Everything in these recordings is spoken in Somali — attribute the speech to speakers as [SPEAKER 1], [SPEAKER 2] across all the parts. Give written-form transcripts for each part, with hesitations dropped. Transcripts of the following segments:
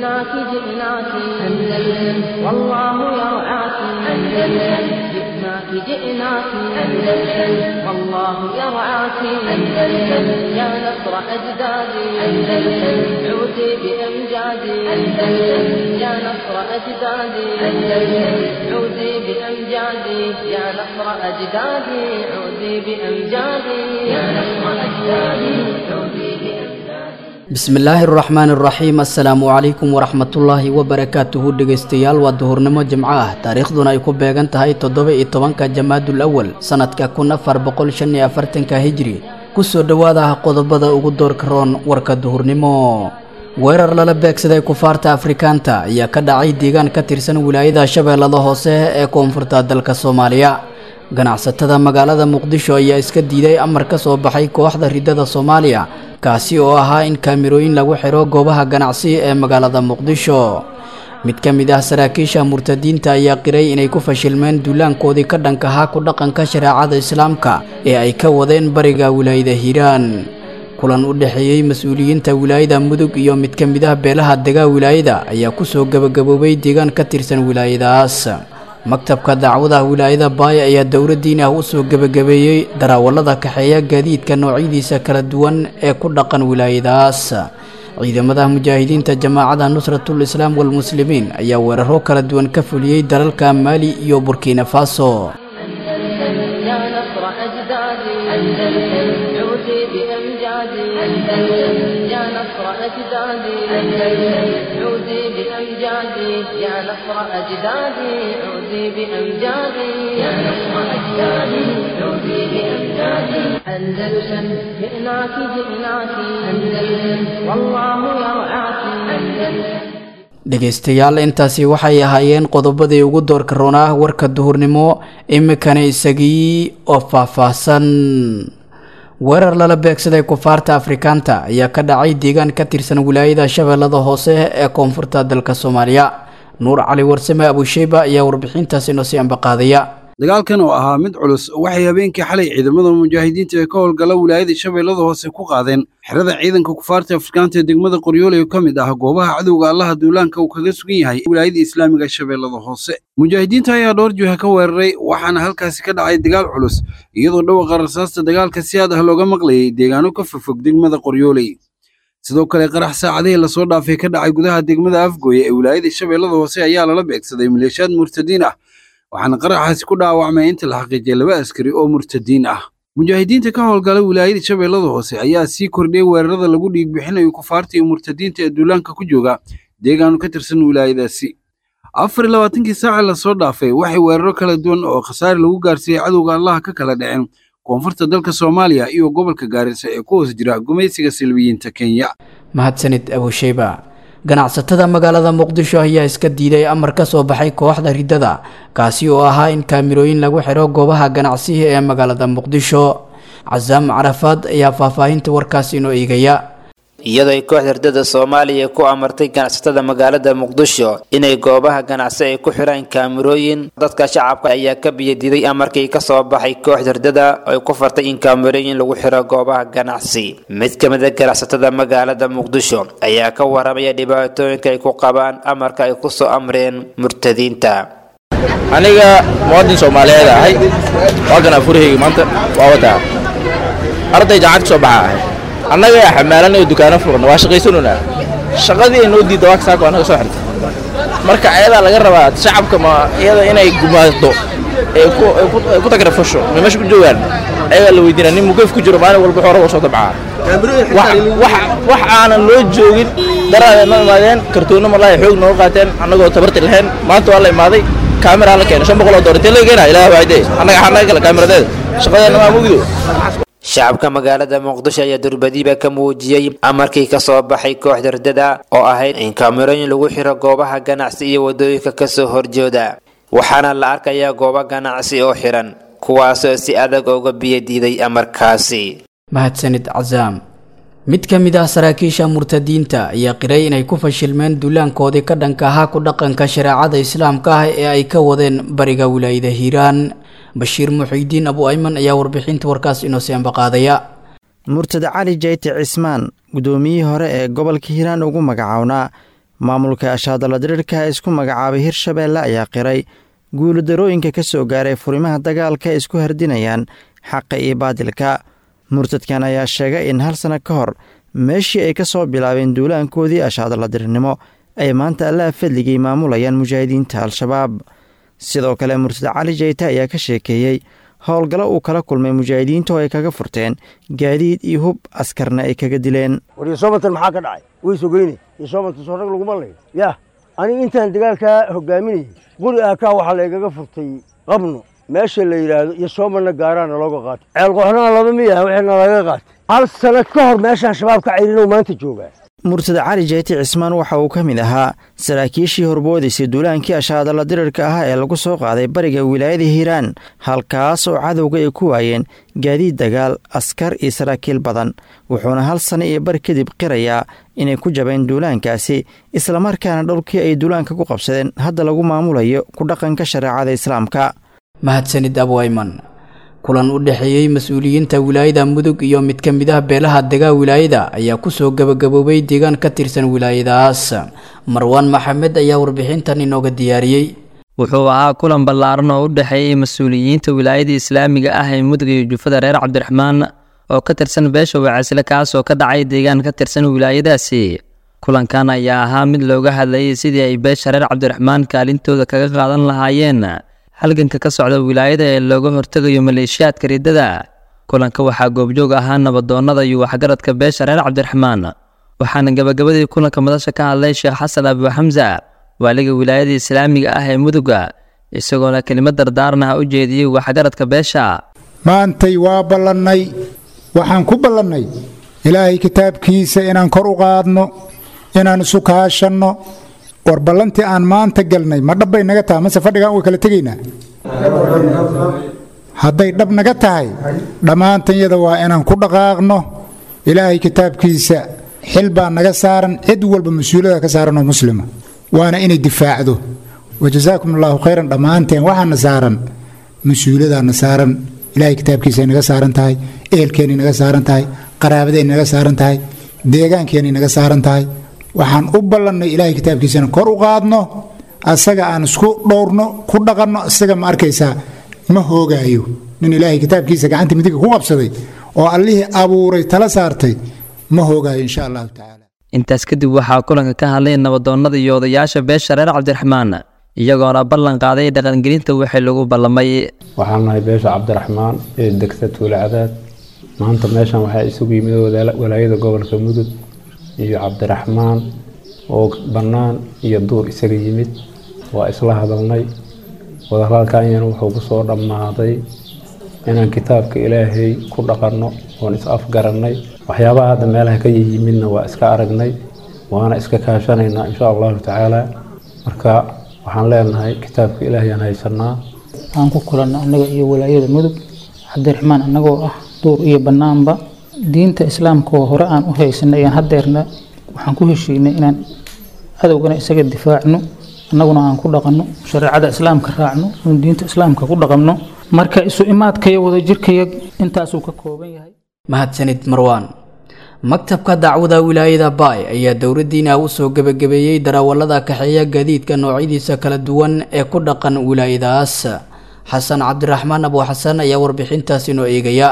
[SPEAKER 1] جئناك جئناك أندلس والله يرعاك أندلس جئناك جئناك أندلس والله يرعاك أندلس يا نصر أجدادي أندلس عودي بأمجادي أندلس يا نصر أجدادي أندلس عودي بأمجادي يا نصر أجدادي عودي بأمجادي يا نصر أجدادي عودي بأمجادي.
[SPEAKER 2] bismillaahi araxmaani araxiim assalaamu calaykum waraxmatullaahi wabarakaatuhu dhegaystayaal waa duhurnimo jimco ah taariikhduna ay ku beegan tahay 17 jamaadul awal sanadka 1445 hijri kusoo dhawaada qodobada ugu doorka roon warka duhurnimo. weerar lala beegsaday kufaarta afrikaanta ayaa ka dhacay deegaan ka tirsan wilaayada shabeellada hoose ee koonfurta dalka Soomaaliya. ganacsatada magaalada Muqdisho ayaa iska diiday amar ka soo baxay kooxda ridada Soomaaliya kaasi oo ahaa in kaamirooyin lagu xiro goobaha ganacsi ee magaalada Muqdisho. mid ka mid ah saraakiisha murtadiinta ayaa qiray inay ku fashilmeen duulaankoodii ka dhanka ah ku dhaqanka shariicada islaamka ee ay ka wadeen bariga wilaayada Hiiraan. kulan u dhaxeeyay mas'uuliyiinta wilaayada Mudug iyo mid ka mid ah beelaha degaa wilaayada ayaa ku soo gabagaboobay deegaan ka tirsan wilaayadaas. maktabka dacwada wilaayada Baay ayaa dowladdiina u soo gabagabeeyay darawallada kaxeeya gaadiidka noocyadiisa kala duwan ee ku dhaqan wilaayadaas. ciidamada mujaahidiinta jamaacada nusratul islaam wal muslimiin ayaa weeraro kala duwan ka fuliyay dalalka Mali iyo Burkina Faso.
[SPEAKER 1] يا نصر أجدادي أندلس عودي بأمجادي أندلس يا نصر أجدادي أندلس عودي بأمجادي يا نصر أجدادي عودي بأمجادي يا نصر أجدادي عودي بأمجادي أندلس جئناك جئناك أندلس والله يرعاك أندلس. dhegaystayaal intaasi waxay ahaayeen qodobadii ugu doorka roonaa warka duhurnimo imikana isagii oo faahfaahsan. weerar lala beegsaday kufaarta afrikaanta ayaa ka dhacay deegaan ka tirsan wilaayada shabeellada hoose ee koonfurta dalka Soomaaliya. nuur cali warsame abushayba ayaa warbixintaasi noo sii ambaqaadaya.
[SPEAKER 3] dagaalkan oo ahaa mid culus waxay habeenkii xalay ciidamada mujaahidiinta ee ka howlgala wilaayada shabeellada hoose ku qaadeen xerada ciidanka kufaarta afrikaanta ee degmada Qoryoole oo ka mid ah goobaha cadowga Allaha duulaanka uu kaga sugan yahay wilaayada islaamiga shabeellada hoose. mujaahidiinta ayaa dhowr jiha ka weeraray waxaana halkaasi ka dhacay dagaal culus iyadoo dhawaqa rasaasta dagaalka si aad ah looga maqlayay deegaano ka fog degmada Qoryoole. sidoo kale qarax saacadihii la soo dhaafay ka dhacay gudaha degmada Afgooye ee wilaayada shabeellada hoose ayaa lala beegsaday maleeshiyaad murtadiin ah waxaana qaraxaasi ku dhaawacmay inta la xaqiijiyay 2 askari oo murtadiin ah. mujaahidiinta ka howlgala wilaayada shabeellada hoose ayaa sii kordhiyay weerarada lagu dhiig bixinayo kufaarta iyo murtadiinta ee duulaanka ku jooga deegaan ka tirsan wilaayadaasi. 24 saac la soo dhaafay waxay weeraro kala duwan oo khasaare lagu gaarsiiyay cadowga Allah ka kala dhaceen koonfurta dalka Soomaaliya iyo gobolka Gaarisa ee ku hoos jira gumaysiga Silwiyiinta Kenya.
[SPEAKER 2] mahadsanid Abushayba. ganacsatada magaalada Muqdisho ayaa iska diiday amar ka soo baxay kooxda ridada kaasi oo ahaa in kaamirooyin lagu xiro goobaha ganacsiga ee magaalada Muqdisho. Cazaam Carafaad ayaa faahfaahinta warkaasi inoo eegaya.
[SPEAKER 4] iyadoo kooxda ridada Soomaaliya ku amartay ganacsatada magaalada Muqdisho inay goobaha ganacsi ay ku xiraan kaamirooyin, dadka shacabka ayaa ka biyadiiday amarkii ka soo baxay kooxda ridada oo ku fartay in kaamirooyin lagu xiro goobaha ganacsi. mid ka mid ah ganacsatada magaalada Muqdisho ayaa ka waramaya dhibaatooyinka ay ku qabaan amarka ay ku soo amreen murtadiinta.
[SPEAKER 5] aniga muwaadin Soomaaliyeed ahay waagana furihayga maanta waa wada arday jaacad soo baxay annaga xamaalan ee dukaano furan waa shaqaysanuna shaqadii inoo diido wax saako anaga soo xirtay marka ayada laga rabaa shacabka ma iyada inay gumaado ee ku tagrafasho meesha ku joogan ayaga la weydiinaa nin mugaf ku jiro maalin walba xoolo soo dabcaa wax aanan loo joogin daraada ma imaadeen kartoono malaay xoog noo qaateen annagoo tabarti lahayn maanta waa la imaaday kaamira la keenay $500 inta la geena ilaahay waayday annaga kala kaamiradeeda shaqadeena ma mugdo.
[SPEAKER 4] shacabka magaalada Muqdisho ayaa durbadiiba ka muujiyay amarkii ka soo baxay kooxda ridada oo ahayd in kaamirooyin lagu xiro goobaha ganacsi iyo wadooyinka ka soo horjeeda. waxaana la arkayaa goobo ganacsi oo xiran kuwaas oo si adag uga biyadiiday amarkaasi.
[SPEAKER 2] mahadsanid Cazaam. mid ka mid ah saraakiisha murtadiinta ayaa qiray inay ku fashilmeen duulaankoodii ka dhanka ah ku dhaqanka shariicada islaamka ee ay ka wadeen bariga wilaayada Hiiraan. Bashiir Muxiidiin Abu Ayman ayaa warbixinta warkaas inoo sii ambaqaadaya.
[SPEAKER 6] murtada Cali Jeyti Cismaan gudoomiyihii hore ee gobolka Hiiraan ugu magacaawna maamulka ashaadala diriirka isku magacaabay hirshabeelle ayaa qiray guuladarooyinka ka soo gaaray furimaha dagaalka ay isku hardinayaan xaqa iyo baadilka. murtadkan ayaa sheegay in hal sano ka hor meeshii ay ka soo bilaabeen duulaankoodii ashaadala diriirnimo ay maanta allaha fadligay maamulayaan mujaahidiinta al-shabaab. sidoo kale murtad cali jayte ayaa ka sheekeeyey howlgalo uu kala kulmay mujaahidiinta oo ay kaga furteen gaadiid iyo hub askarna ay kaga dileen.
[SPEAKER 7] war yosoobantan maxaa ka dhacay way sogeyne yosoobantan soo rag laguma lay yaa aniga intaan dagaalkaa hogaaminayay quri aakaa waxaa laygaga furtay qabno meesha la yidhaahdo yosoobanna gaaraana looga qaatay ceelqooxnana laba miyaha waxayna laga qaatay hal sano ka hor meeshaan shabaab ka cayrinoo maanta joogaa. murtad cali jayte cismaan waxa uu ka mid ahaa saraakiishii horboodiisay duulaankii ashaadala dirirka ah ee lagu soo qaaday bariga wilaayada hiiraan, halkaas oo cadowga ay ku waayeen gaadiid dagaal, askar iyo saraakiil badan. wuxuuna hal sano iyo bar kadib qirayaa inay ku jabeen duulaankaasi, islamarkaana dhowlkii ay duulaanka ku qabsadeen hadda lagu maamulayo ku dhaqanka shareecada islaamka.
[SPEAKER 2] mahadsanid abwayman. kulan u dhexeeyey mas-uuliyiinta wilaayada mudug iyo mid ka mid ah beelaha degaa wilaayada ayaa kusoo gabagaboobay deegaan ka tirsan wilaayadaas. marwaan maxamed ayaa warbixintan inooga diyaariyey.
[SPEAKER 8] wuxuu ahaa kulan ballaaran oo u dhexeeyey mas-uuliyiinta wilaayada islaamiga ah ee mudug iyo jufada reer cabdiraxmaan oo ka tirsan beesha wacaysle, kaas oo ka dhacay deegaan ka tirsan wilaayadaasi. kulankan ayaa ahaa mid looga hadlayay sidii ay beesha reer cabdiraxmaan kaalintooda kaga qaadan lahaayeen halganka ka socda wilaayada ee looga hortegayo maleeshiyaadka riddada. kulanka waxaa goobjoog ahaa nabadoonnada iyo waxgaradka beesha reer cabdiraxmaan, waxaana gabagabadii kulanka madasha ka hadlay sheekh xasan abu xamsa, waaliga wilaayada islaamiga ah ee muduga, isagoona kelimad dardaaran ah u jeediyey waxgaradka beesha.
[SPEAKER 9] maantay waa ballannay, waxaan ku ballannay ilaahay kitaabkiisa inaan kor u qaadno, inaan isu kaashanno. war ballantii aan maanta galnay ma dhabbay naga tahay mase fadhigaan way kala tegaynaa? hadday dhab naga tahay dhammaantanyada waa inaan ku dhaqaaqno. ilaahay kitaabkiisa xil baa naga saaran, cid walba mas-uuliyada ka saaran oo muslima, waana inay difaacdo. wajazaakum allahu khayran. dhammaanteen waxaana saaran mas-uuliyadaana saaran. ilaahay kitaabkiisaay naga saaran tahay, ehelkeennay naga saaran tahay, qaraabadeenay naga saaran tahay, deegaankeenay naga saaran tahay. waxaan u ballannay ilaahay kitaabkiisana kor u qaadno, asaga aan isku dhowrno, ku dhaqanno. isaga ma arkaysaa ma hoogaayo. nin ilaahay kitaabkiisa gacanta midiga ku qabsaday oo allihii abuuray tala saartay ma hoogaayo insha allahu tacaala.
[SPEAKER 8] intaas kadib waxaa kulanka ka hadlay nabadoonnada iyo odayaasha beesha reer cabdiraxmaan, iyagoona ballan qaaday dhaqangelinta wixii lagu ballamay.
[SPEAKER 10] waxaan nahay beesha cabdiraxmaan ee degta tuulacadaad. maanta meeshan waxaa isugu yimid walaayada gobolka mudug iyo cabdiraxmaan oo bannaan iyo duur isaga yimid. waa isla hadalnay, wadahadalkaanyana wuxuu ku soo dhammaaday inaan kitaabka ilaahay ku dhaqanno oon is afgarannay. waxyaabaha hadda meelaha ka yimidna waa iska aragnay, waana iska kaashanaynaa insha allahu tacaala. marka waxaan leenahay kitaabka ilaahay aan haysanaa.
[SPEAKER 11] aan ku kulanno annaga iyo walaayada mudug cabdiraxmaan, annagoo ah duur iyo bannaanba diinta islaamka oo hore aan u haysanay ayaan haddeerna waxaan ku heshiinay inaan cadowgana isaga difaacno, annaguna aan ku dhaqanno shareecada islaamka raacno, oon diinta islaamka ku dhaqanno. marka isu imaadkaya wadajirkaya intaasuu ka kooban yahay.
[SPEAKER 2] mahadsanid marwaan. maktabka dacwada wilaayada baay ayaa dowladdiina u soo gabagabeeyey darawallada kaxeeya gaadiidka noocyadiisa kala duwan ee ku dhaqan wilaayadaas. xasan cabdiraxmaan abu xasan ayaa warbixintaas inoo eegaya.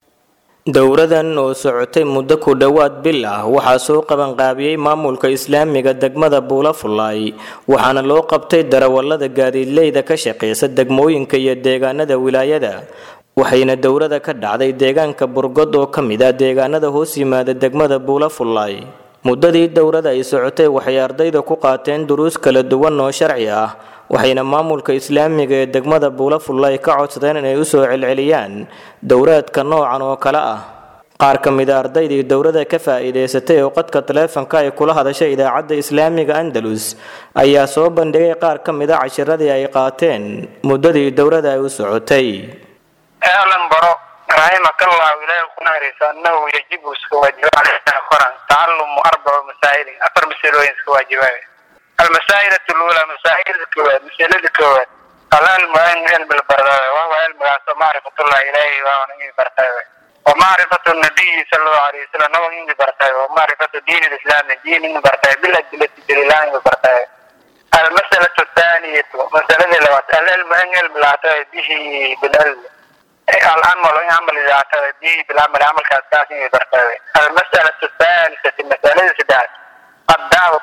[SPEAKER 12] dowradan oo socotay muddo ku dhowaad bil ah waxaa soo qabanqaabiyey maamulka islaamiga degmada buulafulay, waxaana loo qabtay darawallada gaadiidleyda ka shaqeysa degmooyinka iyo deegaanada wilaayada. waxayna dowrada ka dhacday deegaanka burgod oo ka mid ah deegaanada hoos yimaada degmada buulafulay. muddadii dowrada ay socotay waxay ardayda ku qaateen duruus kala duwan oo sharci ah, waxayna maamulka islaamiga ee degmada buulafulay ka codsadeen inay u soo celceliyaan dowraadka noocan oo kale ah. qaar ka mid a ardaydii dowrada ka faa'iidaysatay oo qadka taleefanka ay kula hadashay idaacadda islaamiga andalus ayaa soo bandhigay qaar ka mid a cashiradii ay qaateen muddadii dowrada ay u socotay.
[SPEAKER 13] ahlan baro rahimakallah ilaahay ku naxariiso annahu yajibu iska waajiba calayna qoran tacalumu arbacu masaa'ilin afar masalooyin iska waajibaya. المسائل الأولى مسائل الكواد مسائل الكواد العلم علم البرداوي وهو علم معرفة الله إليه وهو نبي برتاوي ومعرفة النبي صلى الله عليه وسلم نوعين برتاي ومعرفة دين الإسلام دين برتاي بالأدلة الدليلان برتاي. المسألة الثانية مسألة العلم أن العلم لا به بالعلم العمل يعمل إذا به بالعمل عمل كأساسي برتاي. المسألة الثالثة المسألة السادسة الدعوة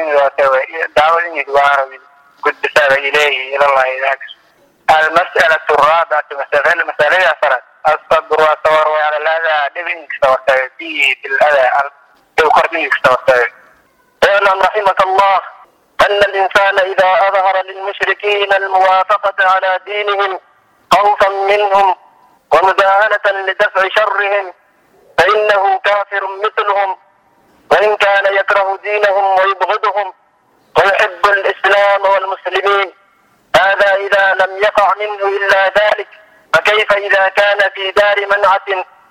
[SPEAKER 13] دعوة يدوار قد سار إليه إلى الله ذاك. المسألة الرابعة مسألة أثرت الصبر والصبر على الأذى لبن كستوتاي فيه بالأذى يقربين كستوتاي. اعلم رحمك الله أن الإنسان إذا أظهر للمشركين الموافقة على دينهم خوفا منهم ومداهنة لدفع شرهم فإنه كافر مثلهم وإن كان يكره دينهم ويبغضهم ويحب الإسلام والمسلمين. هذا إذا لم يقع منه إلا ذلك فكيف إذا كان في دار منعة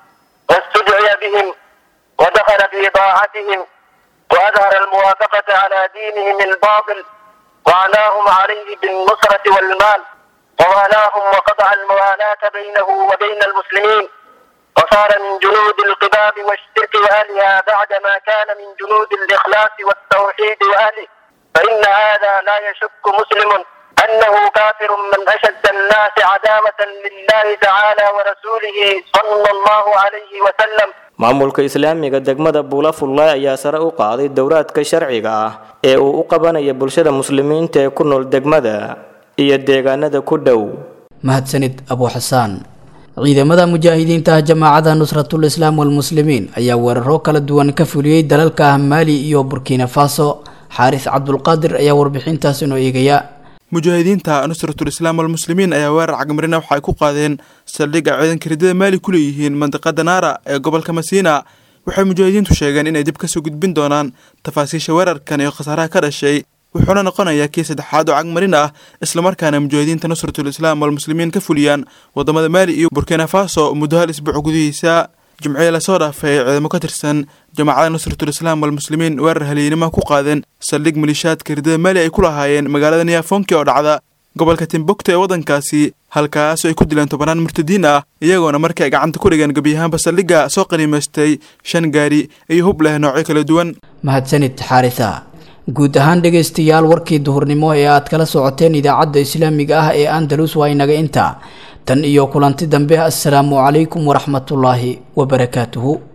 [SPEAKER 13] واستدعي بهم ودخل في طاعتهم وأظهر الموافقة على دينهم الباطل وعناهم عليه بالنصرة والمال ووالاهم وقطع الموالاة بينه وبين المسلمين وصار من جنود القباب والشرك وأهلها بعدما كان من جنود الإخلاص والتوحيد وأهله فإن هذا لا يشك مسلم أنه كافر من أشد الناس عداوة لله تعالى ورسوله صلى الله عليه وسلم.
[SPEAKER 12] maamulka islaamiga degmada Buulafullaay ayaa sare u qaaday dowladka sharciga ah ee uu u qabanaya bulshada muslimiinta ee ku nool degmada iyo deegaanada ku dhow.
[SPEAKER 2] mahadsanid Abu Xasaan. ciidamada mujaahidiinta jamaacada Nusratul Islam wal Muslimiin ayaa weeraro kala duwan ka fuliyay dalalka Mali iyo Burkina Faso. Xaaris Cabdul Qaadir ayaa warbixintaas inoo eegaya.
[SPEAKER 14] mujaahidiinta Nusratul Islam wal Muslimiin ayaa weerar cagmarina waxa ay ku qaadeen saldhigga ciidanka ridada Mali ku leeyihiin mandaqada Naara ee gobolka Masiina. waxay mujaahidiintu sheegeen inay dib ka soo gudbin doonaan tafaasiisha weerarkan iyo khasaaraha ka dhashay wuxuuna noqonayaa kii saddexaad oo cagmarin ah isla markaana mujaahidiinta Nusratul Islam wal Muslimiin ka fuliyaan wadamada Mali iyo Burkina Faso muddo hal isbuuc gudihiisa. jimciye la soo dhaafay ciidamo ka tirsan jamaacada Nusratul Islam wal Muslimiin weerar haleynimo ku qaadeen saldhig malishaadka ridada Mali ay ku lahaayeen magaalada Niafonki oo dhacda gobolka Timbuktu ee wadankaasi halkaas ay ku dileen 10 murtadiin ah iyagoona markii ay gacanta ku dhigeen gabiyahanba saldhigga soo qaniimaystay 5 gaari iyo hub leh noocyo kala duwan.
[SPEAKER 2] mahadsanid Xaarisa. guud ahaan dhageystayaal warkii duhurnimo ee aad kala socoteen idaacadda islaamiga ah ee Andalus waa inaga inta tan iyo kulanti dambe. assalaamu calaykum waraxmatullaahi wabarakaatuhu.